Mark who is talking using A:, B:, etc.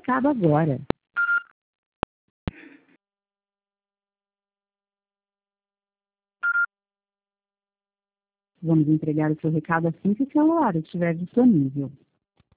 A: recado agora. Vamos entregar o seu recado assim que o celular estiver disponível.